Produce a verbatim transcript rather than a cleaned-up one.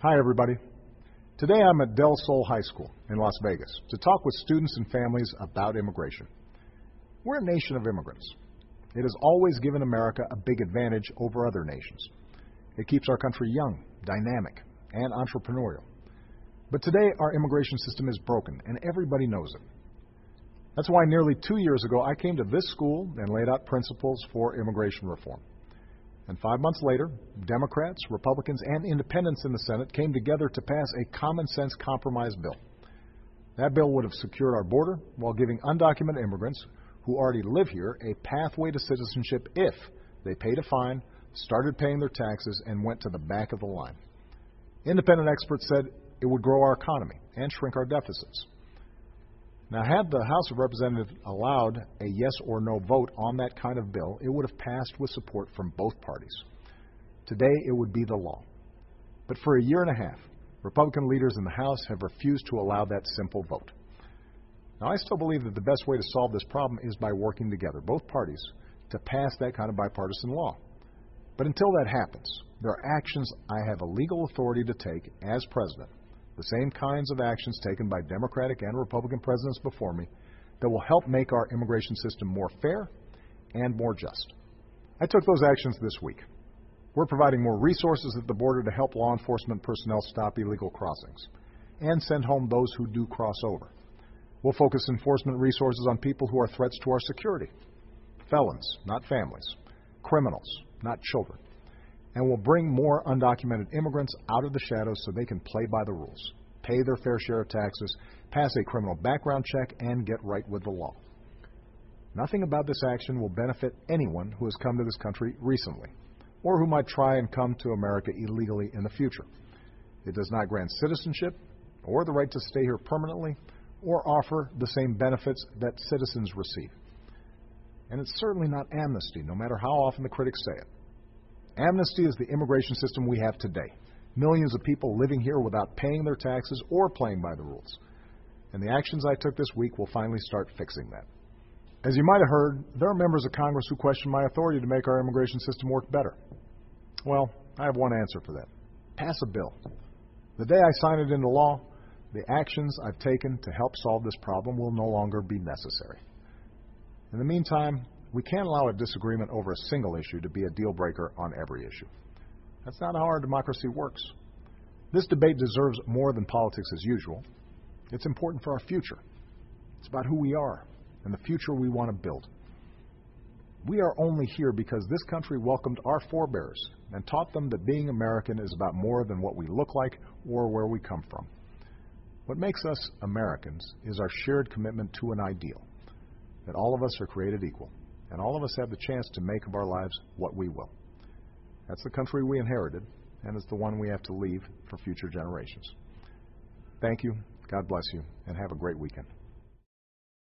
Hi, everybody. Today I'm at Del Sol High School in Las Vegas to talk with students and families about immigration. We're a nation of immigrants. It has always given America a big advantage over other nations. It keeps our country young, dynamic, and entrepreneurial. But today our immigration system is broken, and everybody knows it. That's why nearly two years ago I came to this school and laid out principles for immigration reform. And five months later, Democrats, Republicans, and independents in the Senate came together to pass a common-sense compromise bill. That bill would have secured our border while giving undocumented immigrants who already live here a pathway to citizenship if they paid a fine, started paying their taxes, and went to the back of the line. Independent experts said it would grow our economy and shrink our deficits. Now, had the House of Representatives allowed a yes or no vote on that kind of bill, it would have passed with support from both parties. Today, it would be the law. But for a year and a half, Republican leaders in the House have refused to allow that simple vote. Now, I still believe that the best way to solve this problem is by working together, both parties, to pass that kind of bipartisan law. But until that happens, there are actions I have a legal authority to take as president, the same kinds of actions taken by Democratic and Republican presidents before me, that will help make our immigration system more fair and more just. I took those actions this week. We're providing more resources at the border to help law enforcement personnel stop illegal crossings and send home those who do cross over. We'll focus enforcement resources on people who are threats to our security, felons, not families, criminals, not children. And we'll bring more undocumented immigrants out of the shadows so they can play by the rules, pay their fair share of taxes, pass a criminal background check, and get right with the law. Nothing about this action will benefit anyone who has come to this country recently or who might try and come to America illegally in the future. It does not grant citizenship or the right to stay here permanently or offer the same benefits that citizens receive. And it's certainly not amnesty, no matter how often the critics say it. Amnesty is the immigration system we have today. Millions of people living here without paying their taxes or playing by the rules. And the actions I took this week will finally start fixing that. As you might have heard, there are members of Congress who question my authority to make our immigration system work better. Well, I have one answer for that. Pass a bill. The day I sign it into law, the actions I've taken to help solve this problem will no longer be necessary. In the meantime, we can't allow a disagreement over a single issue to be a deal breaker on every issue. That's not how our democracy works. This debate deserves more than politics as usual. It's important for our future. It's about who we are and the future we want to build. We are only here because this country welcomed our forebears and taught them that being American is about more than what we look like or where we come from. What makes us Americans is our shared commitment to an ideal, that all of us are created equal. And all of us have the chance to make of our lives what we will. That's the country we inherited, and it's the one we have to leave for future generations. Thank you, God bless you, and have a great weekend.